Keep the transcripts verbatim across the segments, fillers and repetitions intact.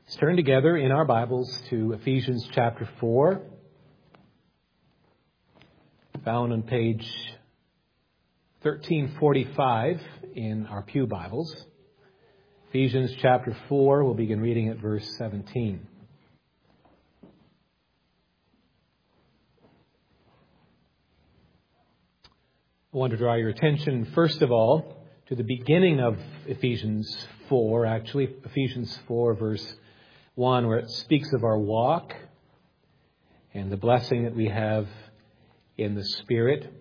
Let's turn together in our Bibles to Ephesians chapter four, found on page thirteen forty-five in our Pew Bibles. Ephesians chapter four, we'll begin reading at verse seventeen. I want to draw your attention, first of all, to the beginning of Ephesians four, actually, Ephesians four, verse one, where it speaks of our walk and the blessing that we have in the Spirit.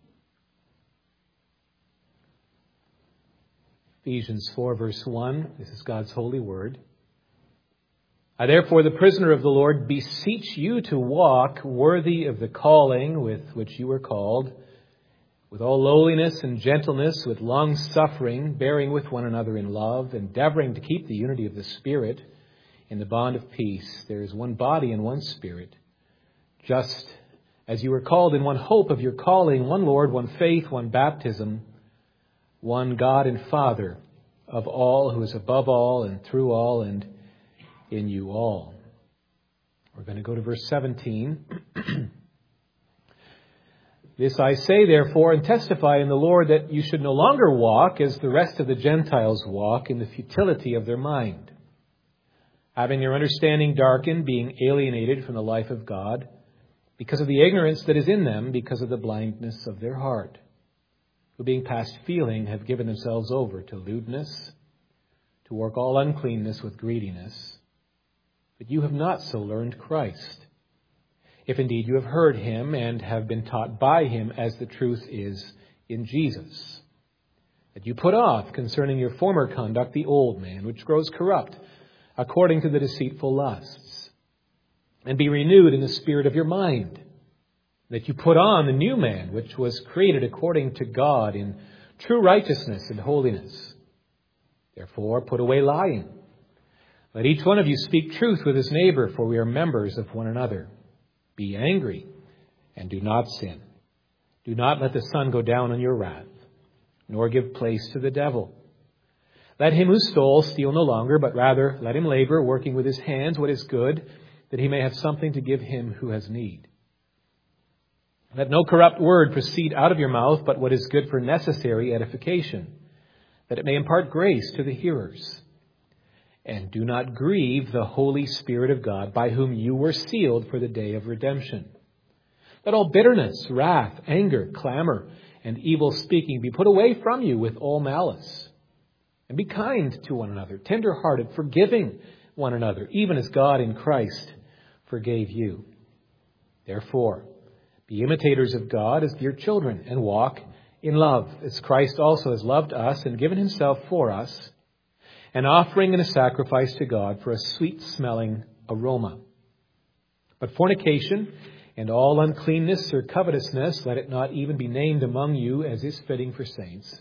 Ephesians four, verse one, this is God's holy word. I, therefore, the prisoner of the Lord, beseech you to walk worthy of the calling with which you were called, with all lowliness and gentleness, with long suffering, bearing with one another in love, endeavoring to keep the unity of the Spirit in the bond of peace. There is one body and one Spirit, just as you were called in one hope of your calling, one Lord, one faith, one baptism, one God and Father of all, who is above all and through all and in you all. We're going to go to verse seventeen. This I say, therefore, and testify in the Lord, that you should no longer walk as the rest of the Gentiles walk, in the futility of their mind, having their understanding darkened, being alienated from the life of God, because of the ignorance that is in them, because of the blindness of their heart, who being past feeling have given themselves over to lewdness, to work all uncleanness with greediness. But you have not so learned Christ, if indeed you have heard him and have been taught by him, as the truth is in Jesus, that you put off concerning your former conduct the old man, which grows corrupt according to the deceitful lusts, and be renewed in the spirit of your mind, that you put on the new man, which was created according to God in true righteousness and holiness. Therefore, put away lying. Let each one of you speak truth with his neighbor, for we are members of one another. Be angry and do not sin. Do not let the sun go down on your wrath, nor give place to the devil. Let him who stole steal no longer, but rather let him labor, working with his hands what is good, that he may have something to give him who has need. Let no corrupt word proceed out of your mouth, but what is good for necessary edification, that it may impart grace to the hearers. And do not grieve the Holy Spirit of God, by whom you were sealed for the day of redemption. Let all bitterness, wrath, anger, clamor, and evil speaking be put away from you with all malice. And be kind to one another, tender-hearted, forgiving one another, even as God in Christ forgave you. Therefore, be imitators of God as dear children, and walk in love, as Christ also has loved us and given himself for us, an offering and a sacrifice to God for a sweet-smelling aroma. But fornication and all uncleanness or covetousness, let it not even be named among you, as is fitting for saints.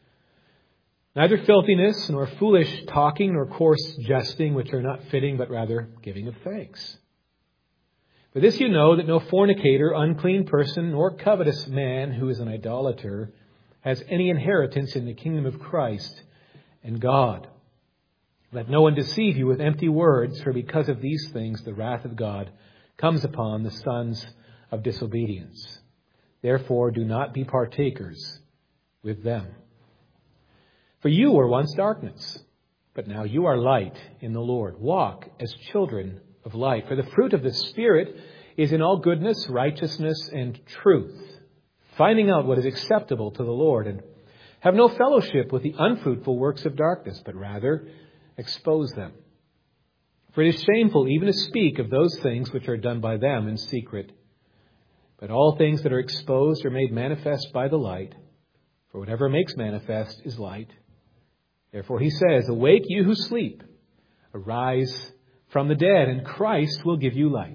Neither filthiness, nor foolish talking, nor coarse jesting, which are not fitting, but rather giving of thanks. For this you know, that no fornicator, unclean person, nor covetous man who is an idolater has any inheritance in the kingdom of Christ and God. Let no one deceive you with empty words, for because of these things the wrath of God comes upon the sons of disobedience. Therefore do not be partakers with them. For you were once darkness, but now you are light in the Lord. Walk as children of light. For the fruit of the Spirit is in all goodness, righteousness, and truth, finding out what is acceptable to the Lord. And have no fellowship with the unfruitful works of darkness, but rather expose them. For it is shameful even to speak of those things which are done by them in secret. But all things that are exposed are made manifest by the light. For whatever makes manifest is light. Therefore he says, awake you who sleep, arise from the dead, and Christ will give you light.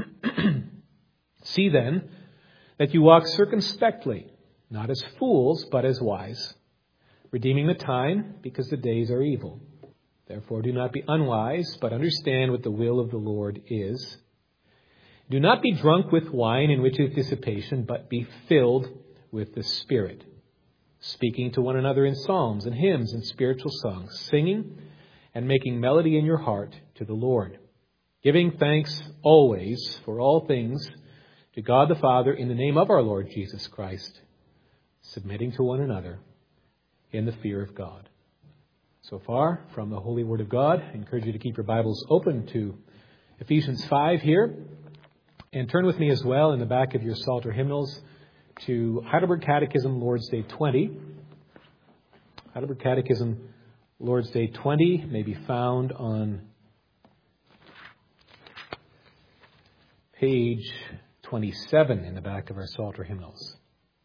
See then that you walk circumspectly, not as fools, but as wise, redeeming the time, because the days are evil. Therefore do not be unwise, but understand what the will of the Lord is. Do not be drunk with wine, in which is dissipation, but be filled with the Spirit, speaking to one another in psalms and hymns and spiritual songs, singing and making melody in your heart to the Lord, giving thanks always for all things to God the Father in the name of our Lord Jesus Christ, submitting to one another in the fear of God. So far from the Holy Word of God, I encourage you to keep your Bibles open to Ephesians five here, and turn with me as well in the back of your Psalter hymnals to Heidelberg Catechism, Lord's Day twenty. Heidelberg Catechism, Lord's Day twenty may be found on page twenty-seven in the back of our Psalter hymnals.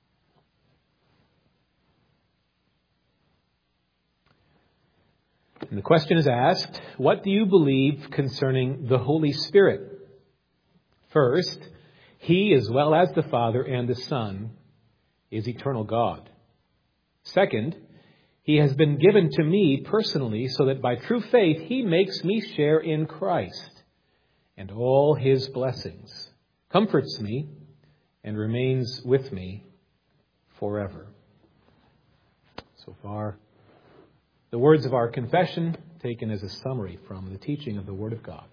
And the question is asked, what do you believe concerning the Holy Spirit? First, He, as well as the Father and the Son, is eternal God. Second, He has been given to me personally so that by true faith He makes me share in Christ and all His blessings, comforts me, and remains with me forever. So far, the words of our confession taken as a summary from the teaching of the Word of God.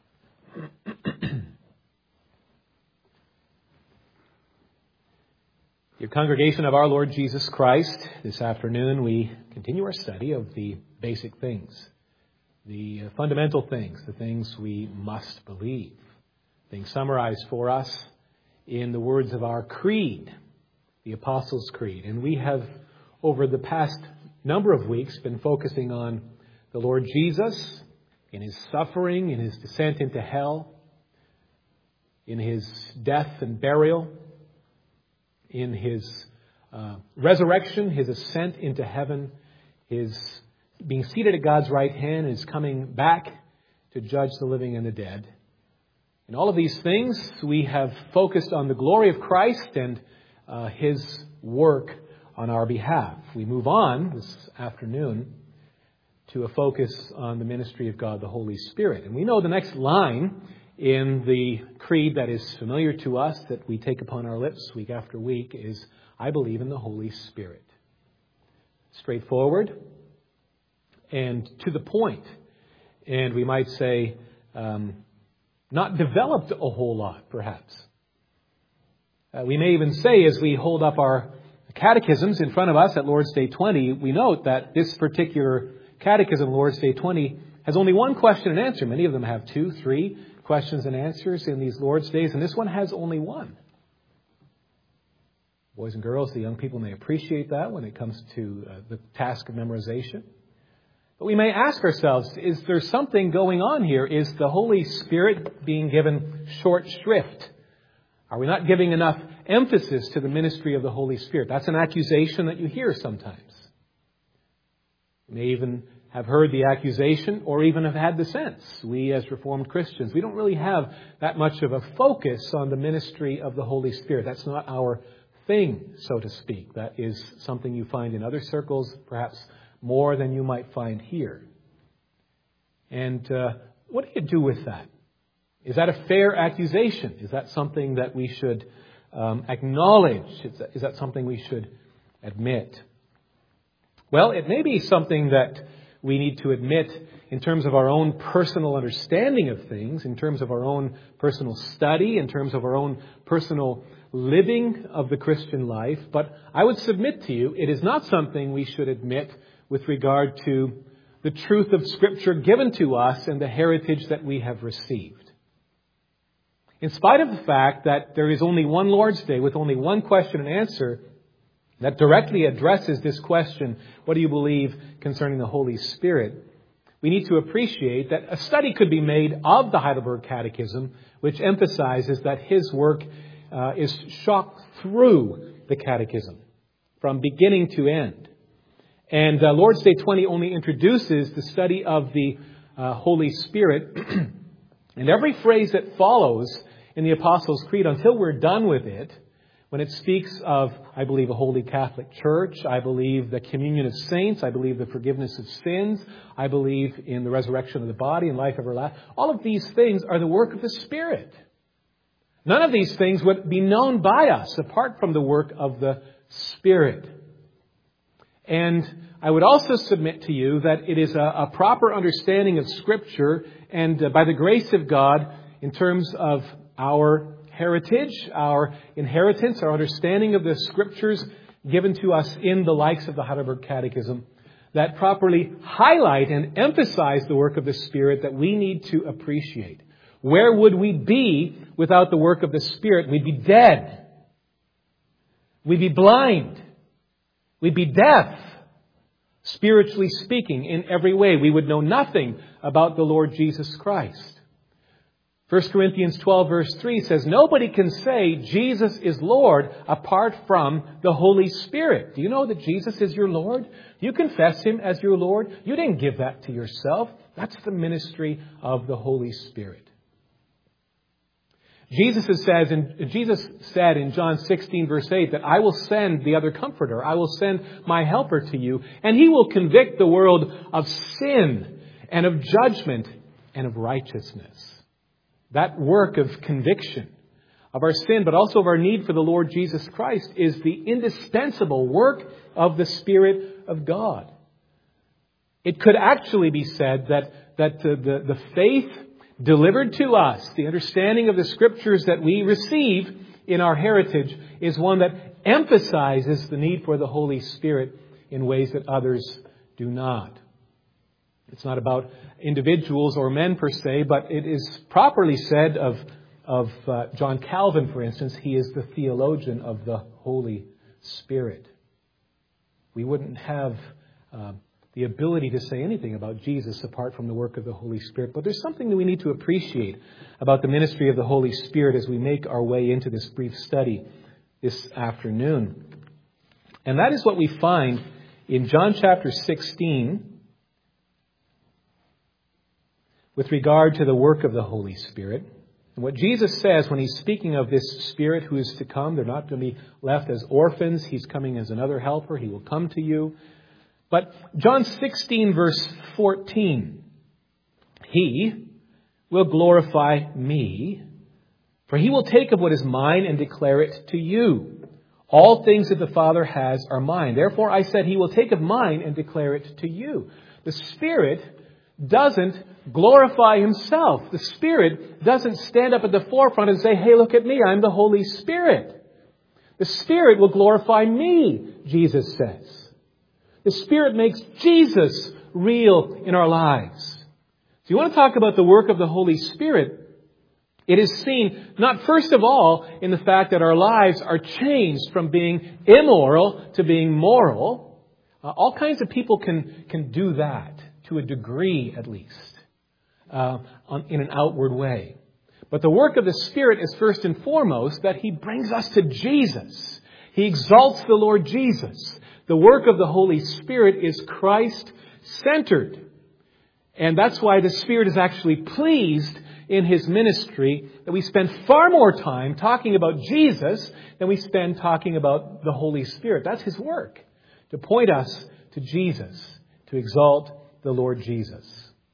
Dear congregation of our Lord Jesus Christ, this afternoon we continue our study of the basic things, the fundamental things, the things we must believe, things summarized for us in the words of our creed, the Apostles' Creed. And we have, over the past number of weeks, been focusing on the Lord Jesus, in His suffering, in His descent into hell, in His death and burial, in His uh, resurrection, His ascent into heaven, His being seated at God's right hand, and His coming back to judge the living and the dead. In all of these things, we have focused on the glory of Christ and uh, His work on our behalf. We move on this afternoon to a focus on the ministry of God, the Holy Spirit. And we know the next line in the creed that is familiar to us, that we take upon our lips week after week, is, I believe in the Holy Spirit. Straightforward and to the point. And we might say, um, not developed a whole lot, perhaps. Uh, we may even say, as we hold up our catechisms in front of us at Lord's Day twenty, we note that this particular catechism, Lord's Day twenty, has only one question and answer. Many of them have two, three questions and answers in these Lord's Days, and this one has only one. Boys and girls, the young people may appreciate that when it comes to uh, the task of memorization. But we may ask ourselves, is there something going on here? Is the Holy Spirit being given short shrift? Are we not giving enough emphasis to the ministry of the Holy Spirit? That's an accusation that you hear sometimes. You may even have heard the accusation or even have had the sense. We as Reformed Christians, we don't really have that much of a focus on the ministry of the Holy Spirit. That's not our thing, so to speak. That is something you find in other circles, perhaps more than you might find here. And uh, what do you do with that? Is that a fair accusation? Is that something that we should um, acknowledge? Is that, is that something we should admit? Well, it may be something that we need to admit in terms of our own personal understanding of things, in terms of our own personal study, in terms of our own personal living of the Christian life. But I would submit to you, it is not something we should admit with regard to the truth of Scripture given to us and the heritage that we have received. In spite of the fact that there is only one Lord's Day with only one question and answer that directly addresses this question, what do you believe concerning the Holy Spirit? We need to appreciate that a study could be made of the Heidelberg Catechism, which emphasizes that his work uh, is shot through the Catechism from beginning to end. And uh, Lord's Day twenty only introduces the study of the uh, Holy Spirit. And every phrase that follows in the Apostles' Creed, until we're done with it, when it speaks of, I believe, a holy Catholic Church, I believe the communion of saints, I believe the forgiveness of sins, I believe in the resurrection of the body and life everlasting. All of these things are the work of the Spirit. None of these things would be known by us apart from the work of the Spirit. And I would also submit to you that it is a, a proper understanding of Scripture and uh, by the grace of God in terms of our heritage, our inheritance, our understanding of the Scriptures given to us in the likes of the Heidelberg Catechism, that properly highlight and emphasize the work of the Spirit that we need to appreciate. Where would we be without the work of the Spirit? We'd be dead. We'd be blind. We'd be deaf, spiritually speaking, in every way. We would know nothing about the Lord Jesus Christ. First Corinthians twelve verse three says, nobody can say Jesus is Lord apart from the Holy Spirit. Do you know that Jesus is your Lord? Do you confess Him as your Lord? You didn't give that to yourself. That's the ministry of the Holy Spirit. Jesus says, in, Jesus said in John sixteen verse eight that I will send the other Comforter. I will send my Helper to you, and He will convict the world of sin and of judgment and of righteousness. That work of conviction of our sin, but also of our need for the Lord Jesus Christ, is the indispensable work of the Spirit of God. It could actually be said that, that the, the, the faith delivered to us, the understanding of the Scriptures that we receive in our heritage, is one that emphasizes the need for the Holy Spirit in ways that others do not. It's not about individuals or men per se, but it is properly said of, of uh, John Calvin, for instance, he is the theologian of the Holy Spirit. We wouldn't have uh, the ability to say anything about Jesus apart from the work of the Holy Spirit. But there's something that we need to appreciate about the ministry of the Holy Spirit as we make our way into this brief study this afternoon. And that is what we find in John chapter sixteen with regard to the work of the Holy Spirit. And what Jesus says when He's speaking of this Spirit who is to come, they're not going to be left as orphans. He's coming as another helper. He will come to you. But John sixteen verse fourteen, He will glorify me, for He will take of what is mine and declare it to you. All things that the Father has are mine. Therefore I said He will take of mine and declare it to you. The Spirit doesn't glorify Himself. The Spirit doesn't stand up at the forefront and say, hey, look at me, I'm the Holy Spirit. The Spirit will glorify me, Jesus says. The Spirit makes Jesus real in our lives. So you want to talk about the work of the Holy Spirit, it is seen not first of all in the fact that our lives are changed from being immoral to being moral. Uh, all kinds of people can, can do that, to a degree at least, uh, on, in an outward way. But the work of the Spirit is first and foremost that He brings us to Jesus. He exalts the Lord Jesus. The work of the Holy Spirit is Christ-centered. And that's why the Spirit is actually pleased in His ministry that we spend far more time talking about Jesus than we spend talking about the Holy Spirit. That's His work, to point us to Jesus, to exalt the Lord Jesus.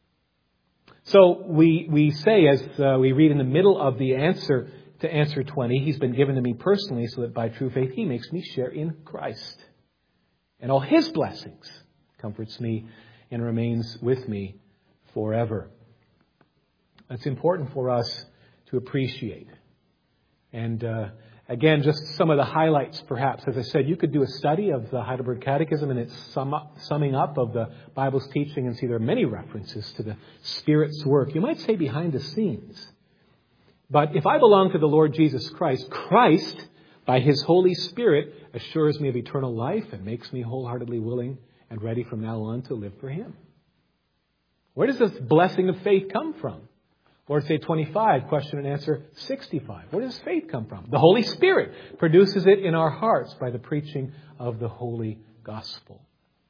So we we say, as uh, we read in the middle of the answer to answer twenty, He's been given to me personally so that by true faith He makes me share in Christ. And all His blessings comforts me and remains with me forever. That's important for us to appreciate. And uh, again, just some of the highlights, perhaps. As I said, you could do a study of the Heidelberg Catechism and its sum up, summing up of the Bible's teaching and see there are many references to the Spirit's work. You might say behind the scenes. But if I belong to the Lord Jesus Christ, Christ, by His Holy Spirit, assures me of eternal life and makes me wholeheartedly willing and ready from now on to live for Him. Where does this blessing of faith come from? Lord's Day twenty-five, question and answer sixty-five. Where does faith come from? The Holy Spirit produces it in our hearts by the preaching of the Holy Gospel.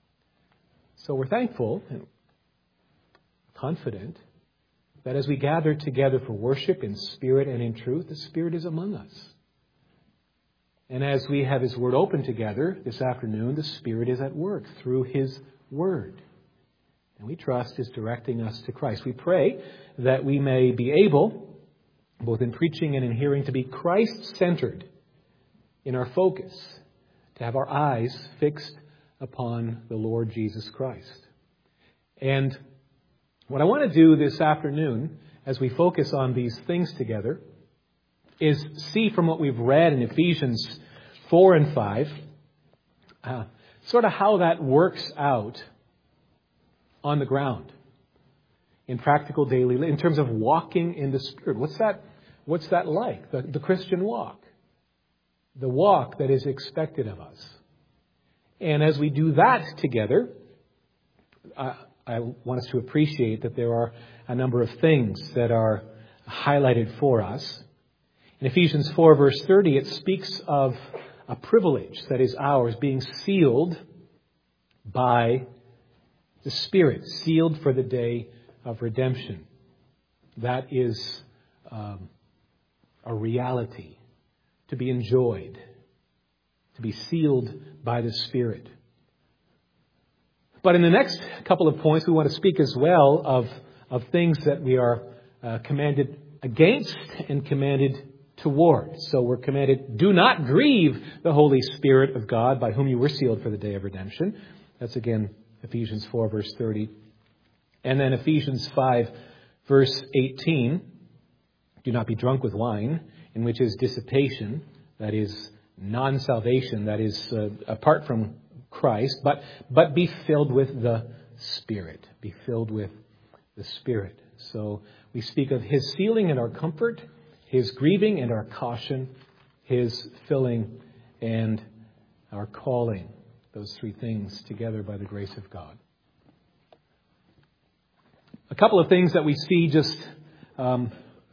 So we're thankful and confident that as we gather together for worship in spirit and in truth, the Spirit is among us. And as we have His Word open together this afternoon, the Spirit is at work through His Word. And we trust is directing us to Christ. We pray that we may be able, both in preaching and in hearing, to be Christ-centered in our focus, to have our eyes fixed upon the Lord Jesus Christ. And what I want to do this afternoon, as we focus on these things together, is see from what we've read in Ephesians four and five, uh, sort of how that works out on the ground in practical daily life, in terms of walking in the Spirit. What's that? What's that like? The, the Christian walk, the walk that is expected of us. And as we do that together, uh, I want us to appreciate that there are a number of things that are highlighted for us. In Ephesians four, verse thirty, it speaks of a privilege that is ours, being sealed by the Spirit, sealed for the day of redemption. That is um, a reality to be enjoyed, to be sealed by the Spirit. But in the next couple of points, we want to speak as well of, of things that we are uh, commanded against and commanded toward. So we're commanded, do not grieve the Holy Spirit of God, by whom you were sealed for the day of redemption. That's again Ephesians four, verse thirty. And then Ephesians five, verse eighteen. Do not be drunk with wine, in which is dissipation, that is non-salvation, that is uh, apart from Christ, but but be filled with the Spirit. Be filled with the Spirit. So we speak of His sealing and our comfort, His grieving and our caution, His filling and our calling. Those three things together by the grace of God. A couple of things that we see just um,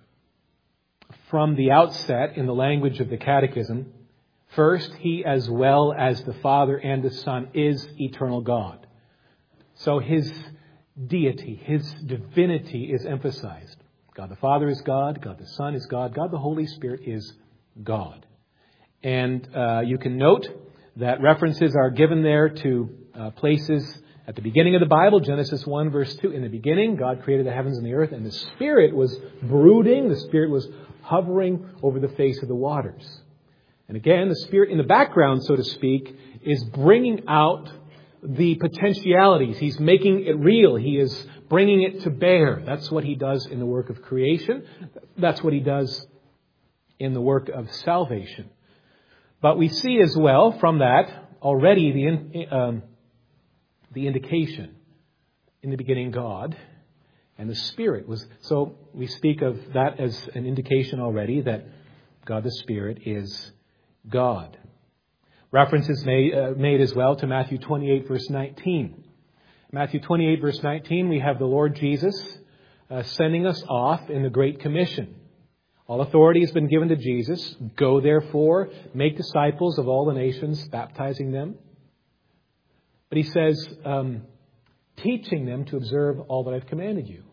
from the outset in the language of the Catechism. First, He, as well as the Father and the Son, is eternal God. So His deity, His divinity is emphasized. God the Father is God, God the Son is God, God the Holy Spirit is God. And uh, you can note that references are given there to uh, places at the beginning of the Bible, Genesis one, verse two. In the beginning, God created the heavens and the earth, and the Spirit was brooding, the Spirit was hovering over the face of the waters. And again, the Spirit in the background, so to speak, is bringing out the potentialities. He's making it real. He is bringing it to bear. That's what He does in the work of creation. That's what He does in the work of salvation. But we see as well from that already the in, um, the indication. In the beginning, God and the Spirit was. So we speak of that as an indication already that God the Spirit is God. References made, uh, made as well to Matthew twenty-eight, verse nineteen. Matthew twenty-eight, verse nineteen, we have the Lord Jesus uh, sending us off in the Great Commission. All authority has been given to Jesus. Go, therefore, make disciples of all the nations, baptizing them. But He says, um, teaching them to observe all that I've commanded you.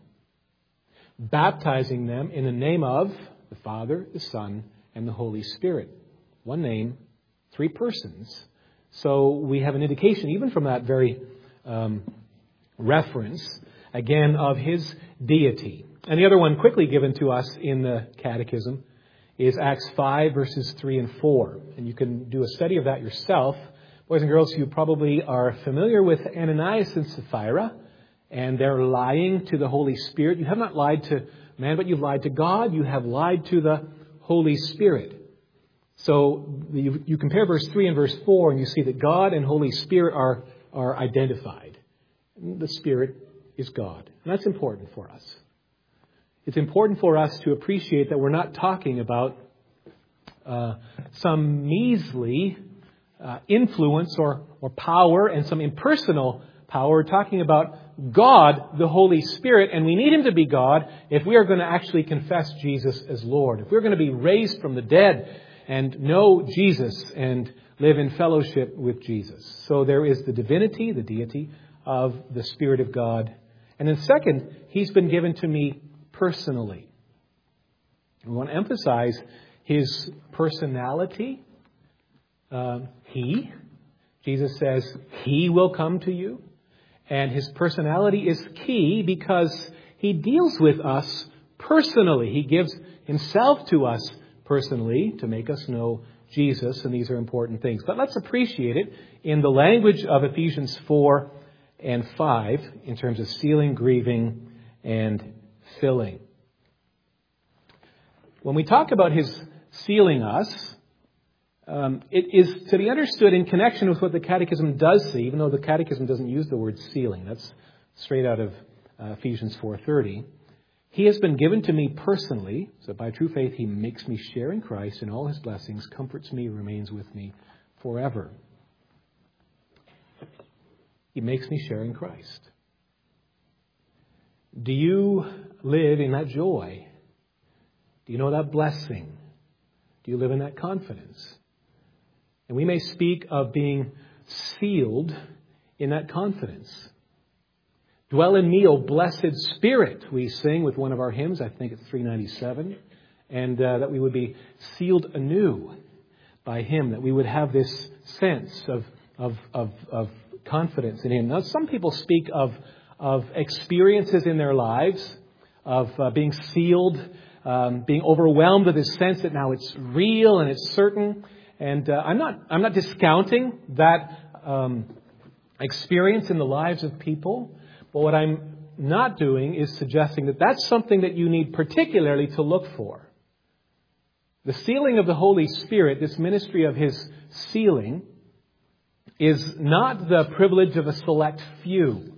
Baptizing them in the name of the Father, the Son, and the Holy Spirit. One name, three persons. So we have an indication, even from that very um, reference, again, of His deity. And the other one quickly given to us in the Catechism is Acts five, verses three and four. And you can do a study of that yourself. Boys and girls, you probably are familiar with Ananias and Sapphira, and they're lying to the Holy Spirit. You have not lied to man, but you've lied to God. You have lied to the Holy Spirit. So you, you compare verse three and verse four, and you see that God and Holy Spirit are, are identified. The Spirit is God. And that's important for us. It's important for us to appreciate that we're not talking about uh, some measly uh, influence or, or power and some impersonal power. We're talking about God, the Holy Spirit, and we need Him to be God if we are going to actually confess Jesus as Lord. If we're going to be raised from the dead and know Jesus and live in fellowship with Jesus. So there is the divinity, the deity of the Spirit of God. And then second, He's been given to me personally. We want to emphasize His personality. Uh, he, Jesus says, He will come to you. And His personality is key because He deals with us personally. He gives Himself to us personally to make us know Jesus, and these are important things. But let's appreciate it in the language of Ephesians four and five in terms of sealing, grieving, and filling. When we talk about His sealing us, um, it is to be understood in connection with what the Catechism does say, even though the Catechism doesn't use the word sealing. That's straight out of uh, Ephesians four thirty. He has been given to me personally, so by true faith He makes me share in Christ in all His blessings, comforts me, remains with me forever. He makes me share in Christ. Do you live in that joy? Do you know that blessing? Do you live in that confidence? And we may speak of being sealed in that confidence. Dwell in me, O blessed Spirit, we sing with one of our hymns, I think it's three ninety-seven, and uh, that we would be sealed anew by Him, that we would have this sense of, of, of, of confidence in Him. Now, some people speak of, of experiences in their lives, of uh, being sealed, um, being overwhelmed with this sense that now it's real and it's certain. And uh, I'm not I'm not discounting that um, experience in the lives of people. But what I'm not doing is suggesting that that's something that you need particularly to look for. The sealing of the Holy Spirit, this ministry of His sealing, is not the privilege of a select few.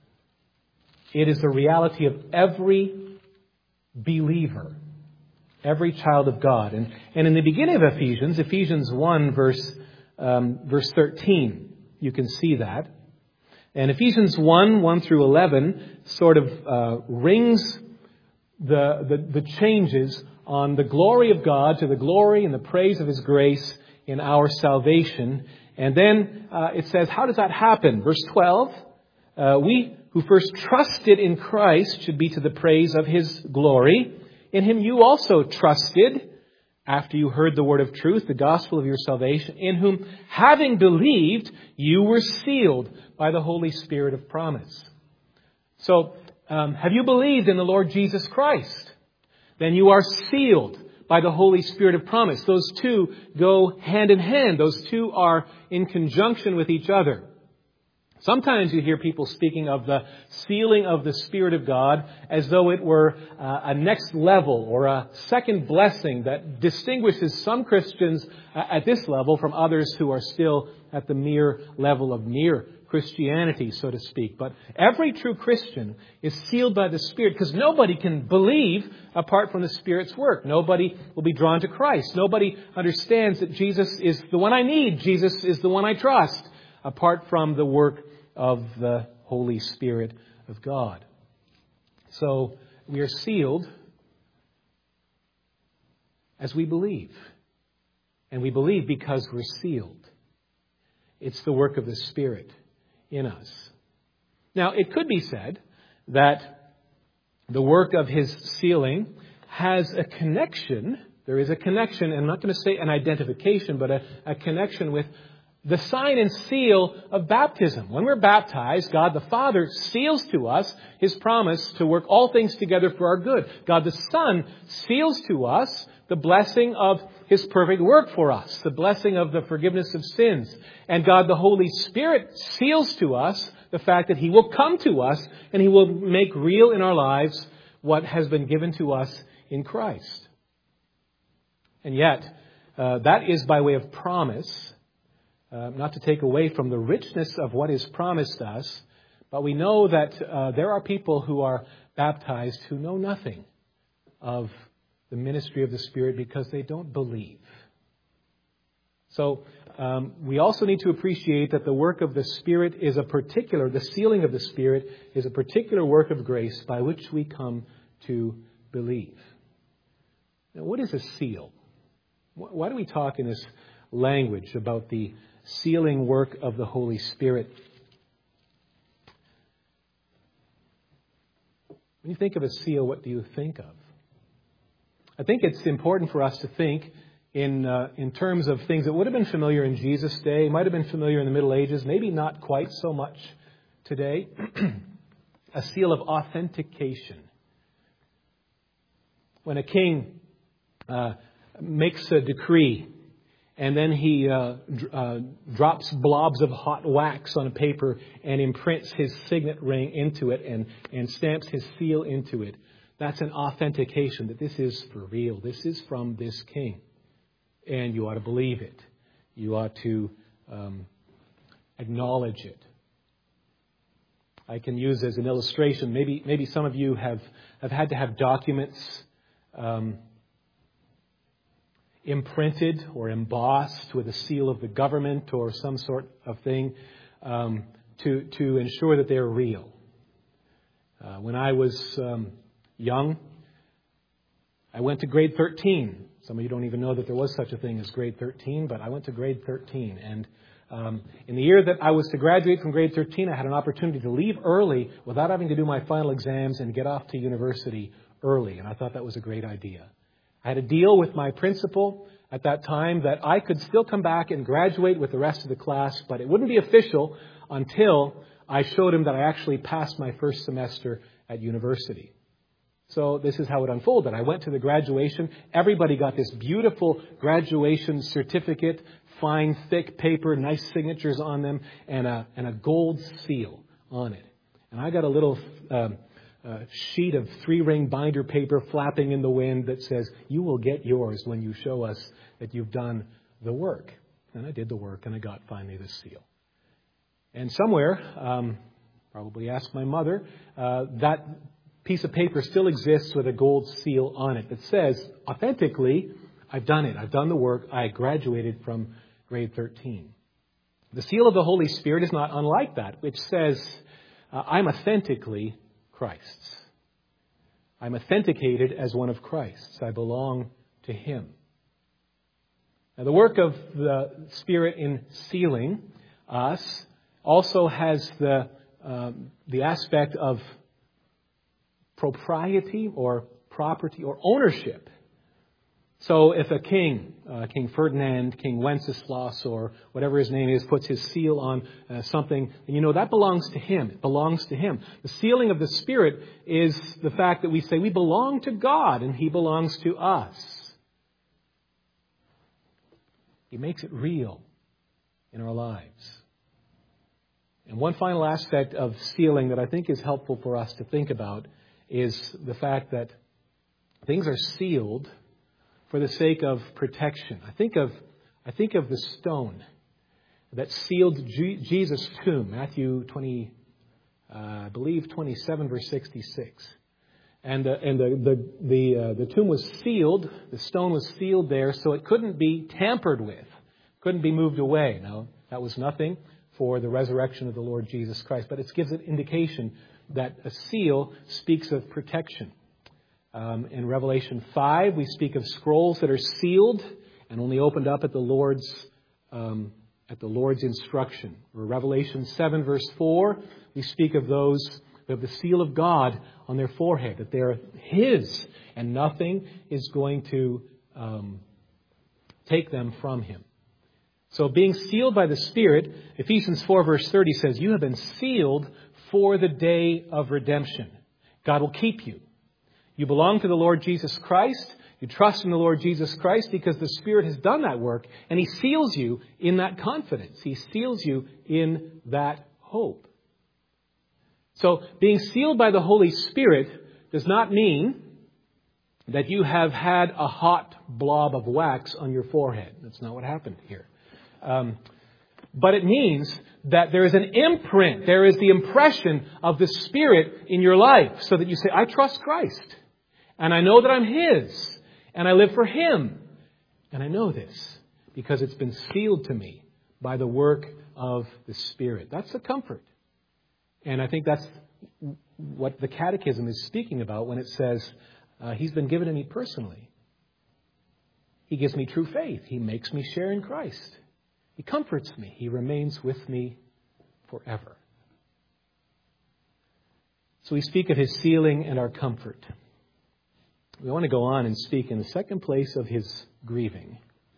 It is the reality of every believer, every child of God. And, and in the beginning of Ephesians, Ephesians one, verse, um, verse thirteen, you can see that. And Ephesians one, one through eleven sort of uh, rings the, the, the changes on the glory of God to the glory and the praise of His grace in our salvation. And then uh, it says, how does that happen? Verse twelve, uh, we who first trusted in Christ should be to the praise of His glory. In Him you also trusted, after you heard the word of truth, the gospel of your salvation, in whom, having believed, you were sealed by the Holy Spirit of promise. So, um, have you believed in the Lord Jesus Christ? Then you are sealed by the Holy Spirit of promise. Those two go hand in hand. Those two are in conjunction with each other. Sometimes you hear people speaking of the sealing of the Spirit of God as though it were uh, a next level or a second blessing that distinguishes some Christians uh, at this level from others who are still at the mere level of mere Christianity, so to speak. But every true Christian is sealed by the Spirit because nobody can believe apart from the Spirit's work. Nobody will be drawn to Christ. Nobody understands that Jesus is the one I need. Jesus is the one I trust, apart from the work of the Holy Spirit of God. So we are sealed as we believe. And we believe because we're sealed. It's the work of the Spirit in us. Now, it could be said that the work of His sealing has a connection. There is a connection, and I'm not going to say an identification, but a, a connection with the sign and seal of baptism. When we're baptized, God the Father seals to us His promise to work all things together for our good. God the Son seals to us the blessing of His perfect work for us, the blessing of the forgiveness of sins. And God the Holy Spirit seals to us the fact that He will come to us and He will make real in our lives what has been given to us in Christ. And yet, uh, that is by way of promise. Uh, not to take away from the richness of what is promised us, but we know that uh, there are people who are baptized who know nothing of the ministry of the Spirit because they don't believe. So um, we also need to appreciate that the work of the Spirit is a particular, the sealing of the Spirit is a particular work of grace by which we come to believe. Now, what is a seal? Why do we talk in this language about the sealing work of the Holy Spirit? When you think of a seal, what do you think of? I think it's important for us to think in uh, in terms of things that would have been familiar in Jesus' day, might have been familiar in the Middle Ages, maybe not quite so much today. A seal of authentication. When a king uh, makes a decree and then he uh, dr- uh, drops blobs of hot wax on a paper and imprints his signet ring into it and, and stamps his seal into it. That's an authentication that this is for real. This is from this king. And you ought to believe it. You ought to um, acknowledge it. I can use as an illustration, maybe maybe some of you have, have had to have documents um, imprinted or embossed with a seal of the government or some sort of thing um, to, to ensure that they're real. Uh, when I was um, young, I went to grade thirteen. Some of you don't even know that there was such a thing as grade thirteen, but I went to grade thirteen. And um, in the year that I was to graduate from grade thirteen, I had an opportunity to leave early without having to do my final exams and get off to university early. And I thought that was a great idea. I had a deal with my principal at that time that I could still come back and graduate with the rest of the class, but it wouldn't be official until I showed him that I actually passed my first semester at university. So this is how it unfolded. I went to the graduation. Everybody got this beautiful graduation certificate, fine, thick paper, nice signatures on them, and a, and a gold seal on it. And I got a little um, uh, sheet of three-ring binder paper flapping in the wind that says, "You will get yours when you show us that you've done the work." And I did the work, and I got finally the seal. And somewhere, um, probably ask my mother, uh, that piece of paper still exists with a gold seal on it that says, authentically, I've done it. I've done the work. I graduated from grade thirteen. The seal of the Holy Spirit is not unlike that, which says, uh, I'm authentically Christ's. I'm authenticated as one of Christ's. I belong to Him. Now, the work of the Spirit in sealing us also has the um, the aspect of propriety or property or ownership. So if a king, uh, King Ferdinand, King Wenceslas, or whatever his name is, puts his seal on uh, something, then you know that belongs to him. It belongs to him. The sealing of the Spirit is the fact that we say we belong to God and He belongs to us. He makes it real in our lives. And one final aspect of sealing that I think is helpful for us to think about is the fact that things are sealed for the sake of protection. I think of I think of the stone that sealed G- Jesus' tomb, Matthew twenty, uh, I believe twenty-seven, verse sixty-six. And the and the the the, uh, the tomb was sealed. The stone was sealed there, so it couldn't be tampered with, couldn't be moved away. Now that was nothing for the resurrection of the Lord Jesus Christ, but it gives an indication that a seal speaks of protection. Um, in Revelation five, we speak of scrolls that are sealed and only opened up at the Lord's um, at the Lord's instruction. Or Revelation seven, verse four, we speak of those who have the seal of God on their forehead, that they're His, and nothing is going to um, take them from Him. So being sealed by the Spirit, Ephesians four, verse thirty says, you have been sealed for the day of redemption. God will keep you. You belong to the Lord Jesus Christ. You trust in the Lord Jesus Christ because the Spirit has done that work, and He seals you in that confidence. He seals you in that hope. So being sealed by the Holy Spirit does not mean that you have had a hot blob of wax on your forehead. That's not what happened here. Um, but it means that there is an imprint. There is the impression of the Spirit in your life so that you say, I trust Christ. And I know that I'm His. And I live for Him. And I know this because it's been sealed to me by the work of the Spirit. That's a comfort. And I think that's what the Catechism is speaking about when it says, uh, He's been given to me personally. He gives me true faith. He makes me share in Christ. He comforts me. He remains with me forever. So we speak of His sealing and our comfort. We want to go on and speak in the second place of His grieving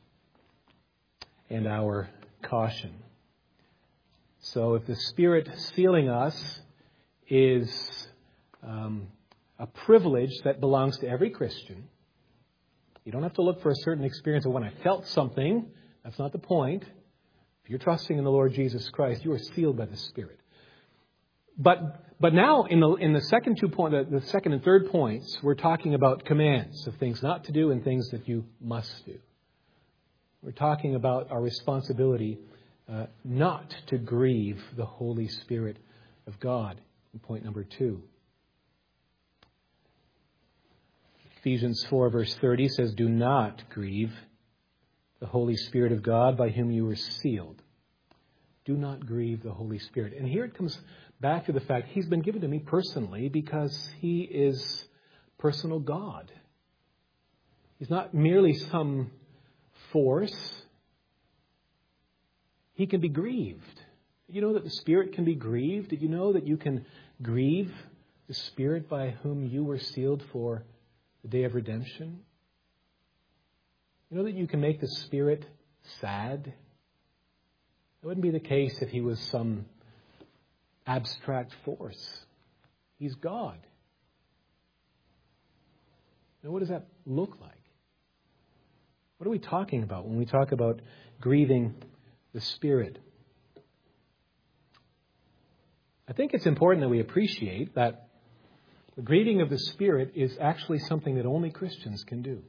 and our caution. So if the Spirit sealing us is um, a privilege that belongs to every Christian, you don't have to look for a certain experience of when I felt something That's not the point. If you're trusting in the Lord Jesus Christ, you are sealed by the Spirit. But but now in the in the second two point, the, the second and third points, we're talking about commands of things not to do and things that you must do. We're talking about our responsibility uh, not to grieve the Holy Spirit of God. In point number two. Ephesians four verse thirty says, "Do not grieve the Holy Spirit of God, by whom you were sealed." Do not grieve the Holy Spirit. And here it comes back to the fact He's been given to me personally because He is personal God. He's not merely some force. He can be grieved. Did you know that the Spirit can be grieved? Did you know that you can grieve the Spirit by whom you were sealed for the day of redemption? You know that you can make the Spirit sad? That wouldn't be the case if He was some abstract force. He's God. Now, what does that look like? What are we talking about when we talk about grieving the Spirit? I think it's important that we appreciate that the grieving of the Spirit is actually something that only Christians can do.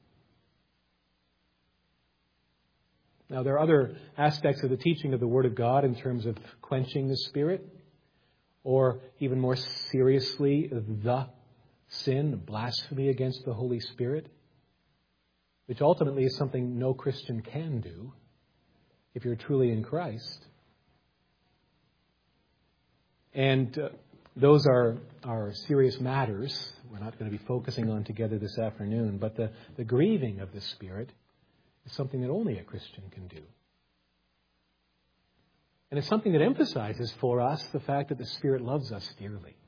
Now, there are other aspects of the teaching of the Word of God in terms of quenching the Spirit, or even more seriously, the sin, blasphemy against the Holy Spirit, which ultimately is something no Christian can do if you're truly in Christ. And uh, those are, are serious matters we're not going to be focusing on together this afternoon, but the, the grieving of the Spirit is something that only a Christian can do. And it's something that emphasizes for us the fact that the Spirit loves us dearly.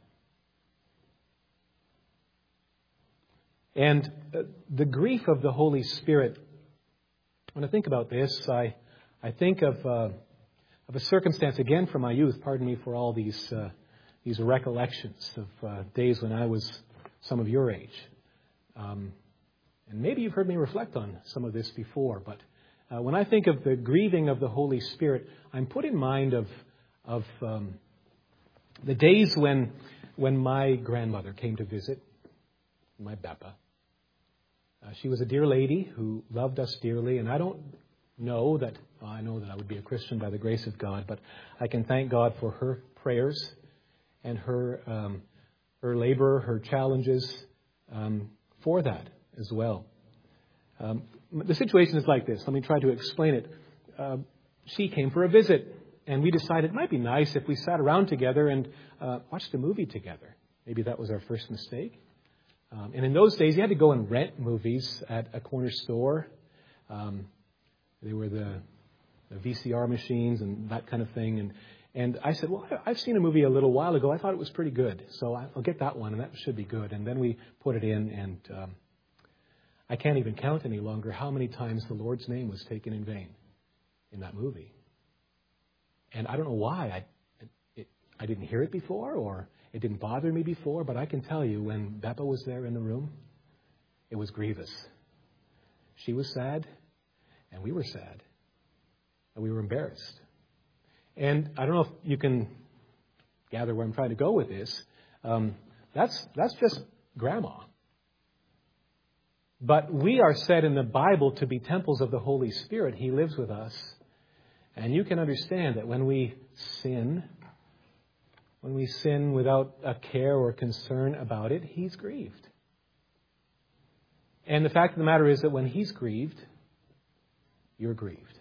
And uh, the grief of the Holy Spirit, when I think about this, I, I think of, uh, of a circumstance, again from my youth, pardon me for all these, uh, these recollections of uh, days when I was some of your age. Um, And maybe you've heard me reflect on some of this before, but uh, when I think of the grieving of the Holy Spirit, I'm put in mind of of um, the days when when my grandmother came to visit, my Beppa. Uh, she was a dear lady who loved us dearly, and I don't know that, well, I know that I would be a Christian by the grace of God, but I can thank God for her prayers and her um, her labor, her challenges um, for that as well. Um, the situation is like this. Let me try to explain it. Uh, she came for a visit, and we decided it might be nice if we sat around together and uh, watched a movie together. Maybe that was our first mistake. Um, and in those days, you had to go and rent movies at a corner store. Um, they were the, the V C R machines and that kind of thing. And and I said, well, I've seen a movie a little while ago. I thought it was pretty good, so I'll get that one, and that should be good. And then we put it in, and um, I can't even count any longer how many times the Lord's name was taken in vain in that movie. And I don't know why. I, it, I didn't hear it before, or it didn't bother me before, but I can tell you when Beppa was there in the room, it was grievous. She was sad, and we were sad, and we were embarrassed. And I don't know if you can gather where I'm trying to go with this. Um, that's that's just Grandma. But we are said in the Bible to be temples of the Holy Spirit. He lives with us. And you can understand that when we sin, when we sin without a care or concern about it, He's grieved. And the fact of the matter is that when He's grieved, you're grieved.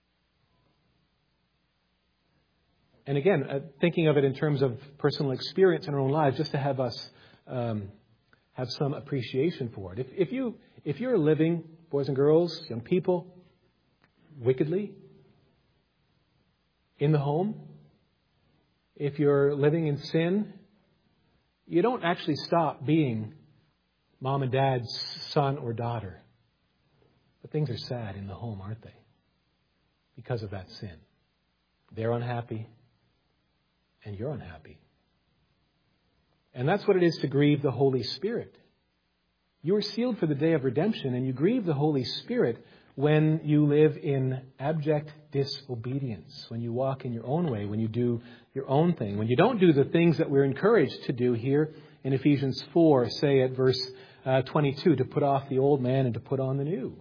And again, uh, thinking of it in terms of personal experience in our own lives, just to have us um, have some appreciation for it. If, if you if you're living, boys and girls, young people, wickedly in the home, if you're living in sin, you don't actually stop being mom and dad's son or daughter. But things are sad in the home, aren't they? Because of that sin. They're unhappy, and you're unhappy. And that's what it is to grieve the Holy Spirit. You are sealed for the day of redemption, and you grieve the Holy Spirit when you live in abject disobedience, when you walk in your own way, when you do your own thing, when you don't do the things that we're encouraged to do here in Ephesians four, say at verse uh, twenty-two, to put off the old man and to put on the new.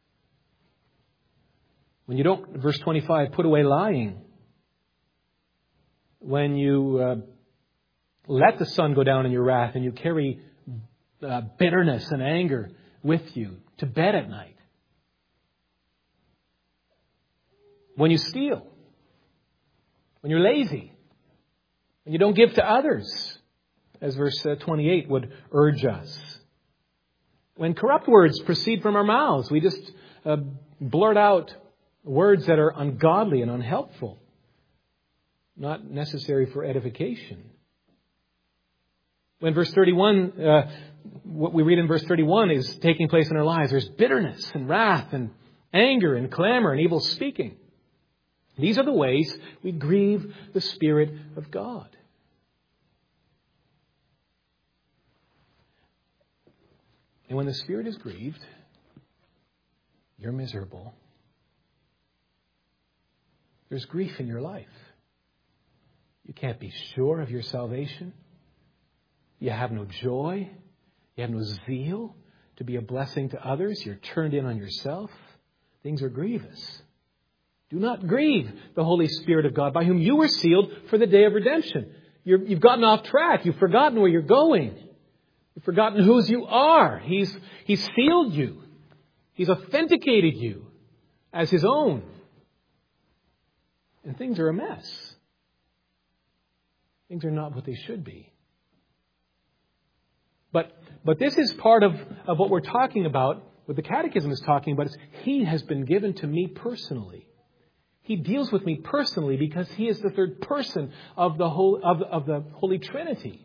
When you don't, verse twenty-five, put away lying. When you uh, let the sun go down in your wrath and you carry uh, bitterness and anger with you to bed at night. When you steal. When you're lazy. When you don't give to others, as verse uh, twenty-eight would urge us. When corrupt words proceed from our mouths, we just uh, blurt out words that are ungodly and unhelpful, not necessary for edification. When verse thirty-one, uh, what we read in verse thirty-one is taking place in our lives, there's bitterness and wrath and anger and clamor and evil speaking. These are the ways we grieve the Spirit of God. And when the Spirit is grieved, you're miserable. There's grief in your life. You can't be sure of your salvation. You have no joy. You have no zeal to be a blessing to others. You're turned in on yourself. Things are grievous. Do not grieve the Holy Spirit of God, by whom you were sealed for the day of redemption. You're, you've gotten off track. You've forgotten where you're going. You've forgotten whose you are. He's, he's sealed you. He's authenticated you as His own. And things are a mess. Things are not what they should be. But, but this is part of, of what we're talking about, what the Catechism is talking about, is He has been given to me personally. He deals with me personally because He is the third person of the whole, of, of the Holy Trinity.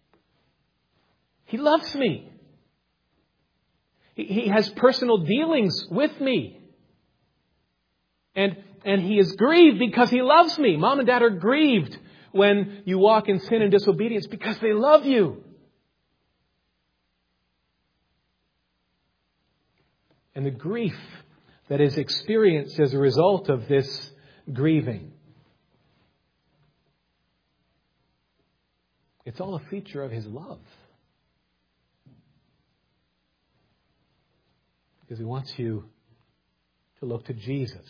He loves me. He, he has personal dealings with me. And, and He is grieved because He loves me. Mom and Dad are grieved when you walk in sin and disobedience because they love you. And the grief that is experienced as a result of this grieving, it's all a feature of His love. Because He wants you to look to Jesus.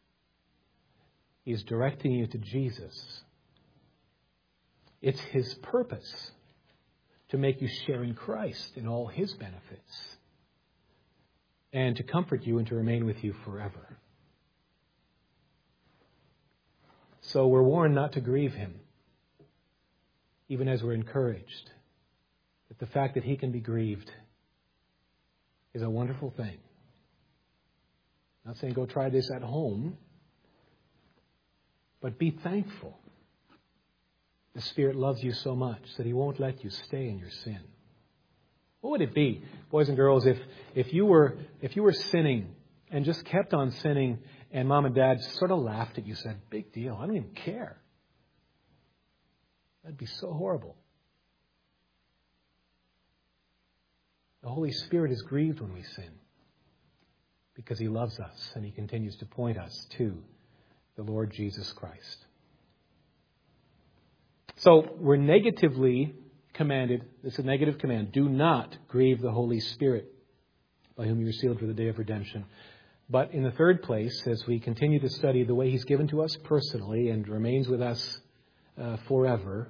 He's directing you to Jesus. It's His purpose to make you share in Christ in all His benefits, and to comfort you and to remain with you forever. So we're warned not to grieve Him, even as we're encouraged that the fact that He can be grieved is a wonderful thing. I'm not saying go try this at home, but be thankful. The Spirit loves you so much that He won't let you stay in your sin. What would it be, boys and girls, if, if you were if you were sinning and just kept on sinning and Mom and Dad sort of laughed at you, said, big deal, I don't even care? That'd be so horrible. The Holy Spirit is grieved when we sin because He loves us and He continues to point us to the Lord Jesus Christ. So we're negatively commanded, this is a negative command, do not grieve the Holy Spirit, by whom you are sealed for the day of redemption. But in the third place, as we continue to study the way He's given to us personally and remains with us uh, forever,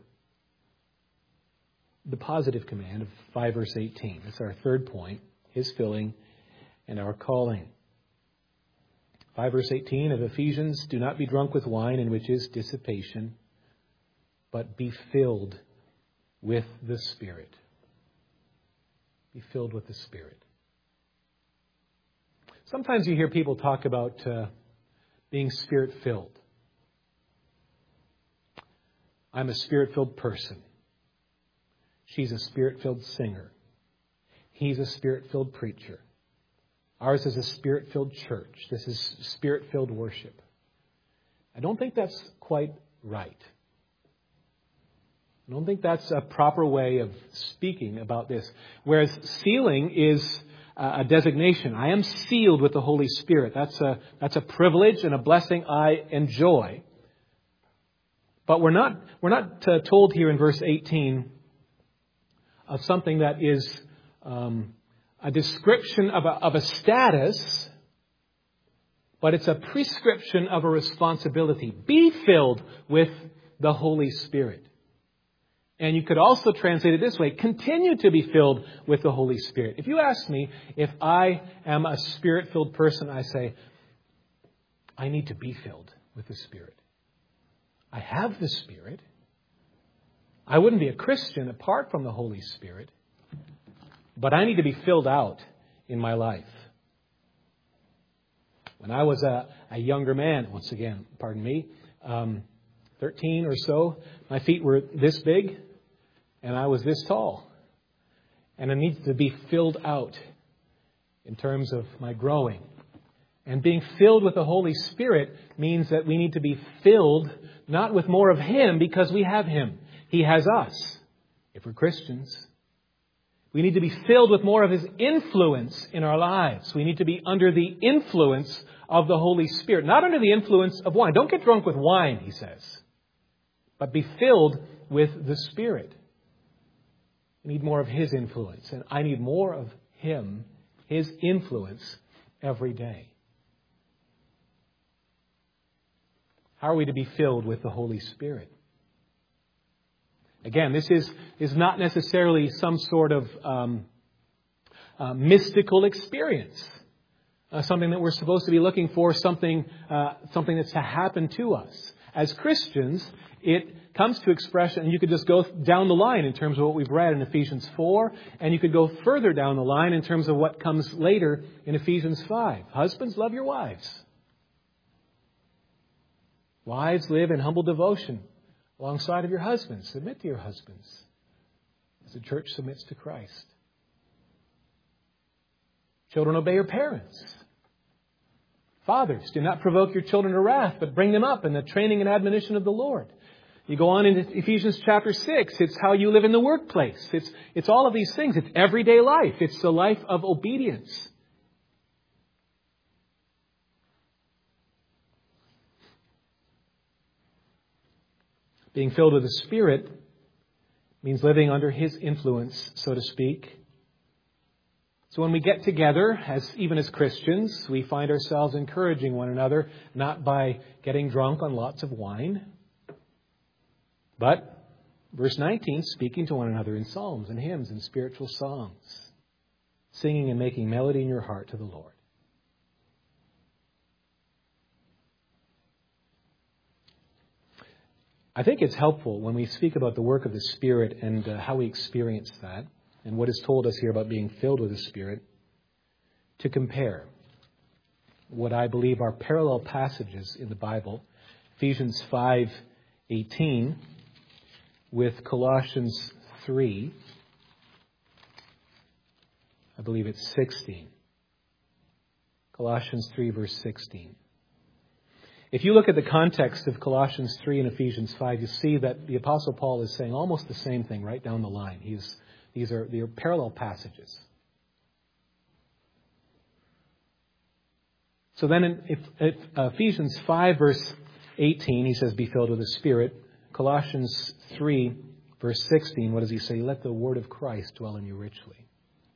the positive command of five verse eighteen. That's our third point, His filling and our calling. five verse eighteen of Ephesians, do not be drunk with wine, in which is dissipation, but be filled with the Spirit. Be filled with the Spirit. Sometimes you hear people talk about uh, being Spirit-filled. I'm a Spirit-filled person. She's a Spirit-filled singer. He's a Spirit-filled preacher. Ours is a Spirit-filled church. This is Spirit-filled worship. I don't think that's quite right. I don't think that's a proper way of speaking about this. Whereas sealing is a designation. I am sealed with the Holy Spirit. That's a, that's a privilege and a blessing I enjoy. But we're not, we're not uh, told here in verse eighteen of something that is um, a description of a, of a status, but it's a prescription of a responsibility. Be filled with the Holy Spirit. And you could also translate it this way: continue to be filled with the Holy Spirit. If you ask me if I am a Spirit-filled person, I say, I need to be filled with the Spirit. I have the Spirit. I wouldn't be a Christian apart from the Holy Spirit. But I need to be filled out in my life. When I was a, a younger man, once again, pardon me, um, thirteen or so, my feet were this big and I was this tall. And I needed to be filled out in terms of my growing. And being filled with the Holy Spirit means that we need to be filled not with more of Him because we have Him. He has us, if we're Christians. We need to be filled with more of His influence in our lives. We need to be under the influence of the Holy Spirit, not under the influence of wine. Don't get drunk with wine, he says, but be filled with the Spirit. We need more of His influence, and I need more of Him, His influence, every day. How are we to be filled with the Holy Spirit? Again, this is, is not necessarily some sort of um, uh, mystical experience. Uh, something that we're supposed to be looking for, something, uh, something that's to happen to us. As Christians, it comes to expression, and you could just go down the line in terms of what we've read in Ephesians four, and you could go further down the line in terms of what comes later in Ephesians five. Husbands, love your wives. Wives, live in humble devotion alongside of your husbands. Submit to your husbands as the church submits to Christ. Children, obey your parents. Fathers, do not provoke your children to wrath, but bring them up in the training and admonition of the Lord. You go on into Ephesians chapter six. It's how you live in the workplace. It's, it's all of these things. It's everyday life. It's the life of obedience. Being filled with the Spirit means living under His influence, so to speak. So when we get together, as even as Christians, we find ourselves encouraging one another, not by getting drunk on lots of wine, but, verse nineteen, speaking to one another in psalms and hymns and spiritual songs, singing and making melody in your heart to the Lord. I think it's helpful when we speak about the work of the Spirit and uh, how we experience that, and what is told us here about being filled with the Spirit, to compare what I believe are parallel passages in the Bible, Ephesians five eighteen, with Colossians three, I believe it's sixteen. Colossians three, verse sixteen. If you look at the context of Colossians three and Ephesians five, you see that the Apostle Paul is saying almost the same thing right down the line. He's, these are, they are parallel passages. So then in if, if Ephesians five, verse eighteen, he says, be filled with the Spirit. Colossians three, verse sixteen, what does he say? Let the word of Christ dwell in you richly.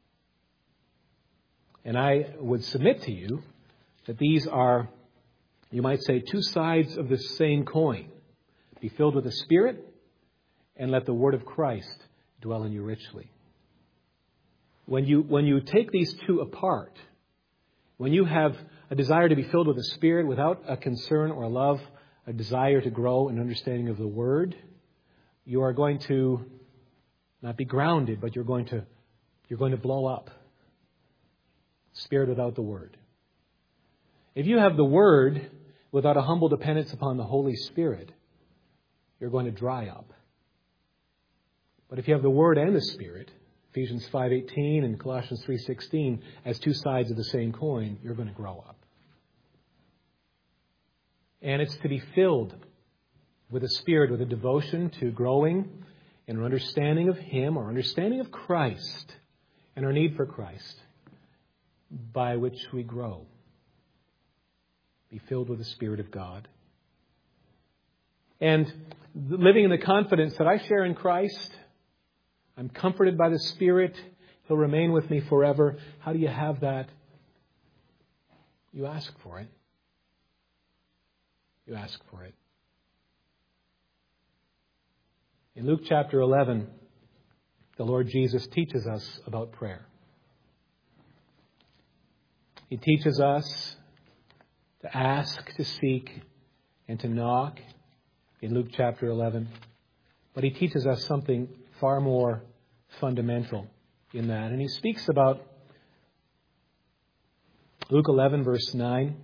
And I would submit to you that these are, you might say, two sides of the same coin. Be filled with the Spirit, and let the word of Christ dwell in you richly. When you, when you take these two apart, when you have a desire to be filled with the Spirit without a concern or a love, a desire to grow in understanding of the Word, you are going to not be grounded, but you're going to, you're going to blow up. Spirit without the Word. If you have the Word without a humble dependence upon the Holy Spirit, you're going to dry up. But if you have the Word and the Spirit, Ephesians five eighteen and Colossians three sixteen, as two sides of the same coin, you're going to grow up. And it's to be filled with the Spirit, with a devotion to growing in our understanding of Him, our understanding of Christ, and our need for Christ. by which we grow. Be filled with the Spirit of God. And living in the confidence that I share in Christ, I'm comforted by the Spirit, He'll remain with me forever. How do you have that? You ask for it. You ask for it. In Luke chapter eleven, the Lord Jesus teaches us about prayer. He teaches us to ask, to seek, and to knock in Luke chapter eleven. But He teaches us something far more fundamental in that. And He speaks about Luke eleven, verse nine.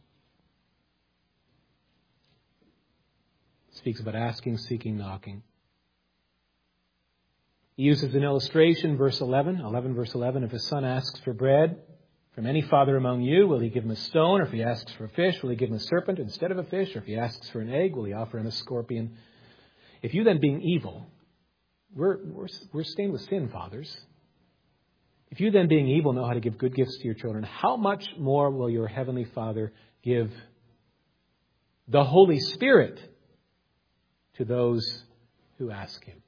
Speaks about asking, seeking, knocking. He uses an illustration, verse eleven. eleven, verse eleven. If a son asks for bread from any father among you, will he give him a stone? Or if he asks for a fish, will he give him a serpent instead of a fish? Or if he asks for an egg, will he offer him a scorpion? If you then, being evil, we're, we're, we're stained with sin, fathers. If you then, being evil, know how to give good gifts to your children, how much more will your heavenly Father give the Holy Spirit to those who ask Him?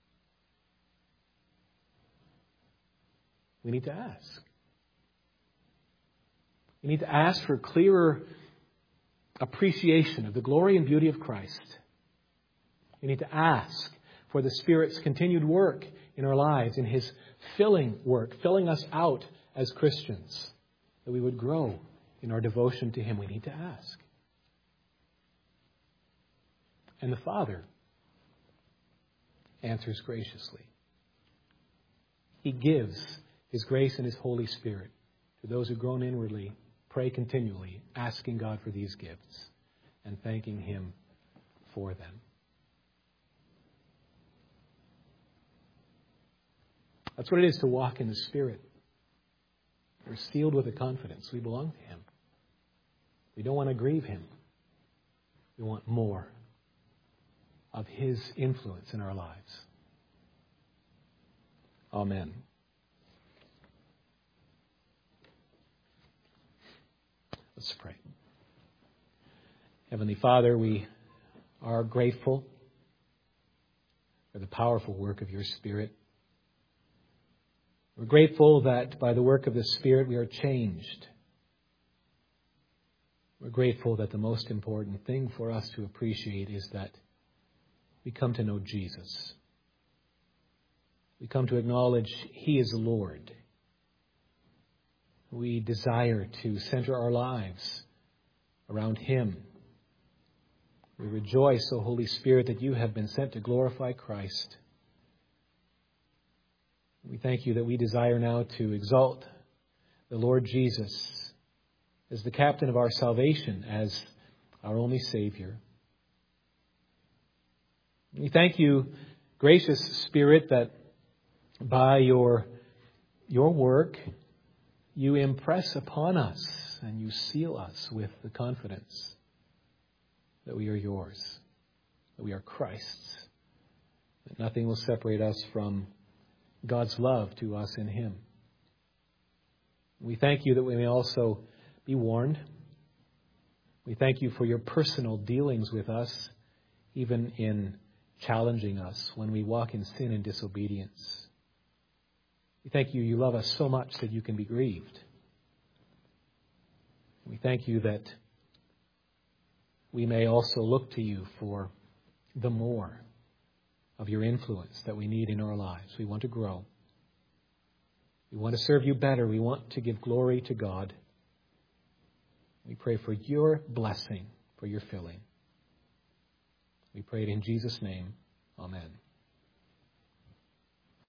We need to ask. We need to ask for clearer appreciation of the glory and beauty of Christ. We need to ask for the Spirit's continued work in our lives, in His filling work, filling us out as Christians, that we would grow in our devotion to Him. We need to ask. And the Father answers graciously. He gives His grace and His Holy Spirit to those who groan inwardly, pray continually, asking God for these gifts and thanking Him for them. That's what it is to walk in the Spirit. We're sealed with a confidence. We belong to Him. We don't want to grieve Him. We want more of His influence in our lives. Amen. Let's pray. Heavenly Father, we are grateful for the powerful work of your Spirit. We're grateful that by the work of the Spirit we are changed. We're grateful that the most important thing for us to appreciate is that we come to know Jesus. We come to acknowledge He is Lord. We desire to center our lives around Him. We rejoice, O Holy Spirit, that you have been sent to glorify Christ. We thank you that we desire now to exalt the Lord Jesus as the captain of our salvation, as our only Savior. We thank you, gracious Spirit, that by your, your work, you impress upon us and you seal us with the confidence that we are yours, that we are Christ's, that nothing will separate us from God's love to us in Him. We thank you that we may also be warned. We thank you for your personal dealings with us, even in challenging us when we walk in sin and disobedience. We thank you, you love us so much that you can be grieved. We thank you that we may also look to you for the more of your influence that we need in our lives. We want to grow. We want to serve you better. We want to give glory to God. We pray for your blessing, for your filling. We pray it in Jesus' name. Amen.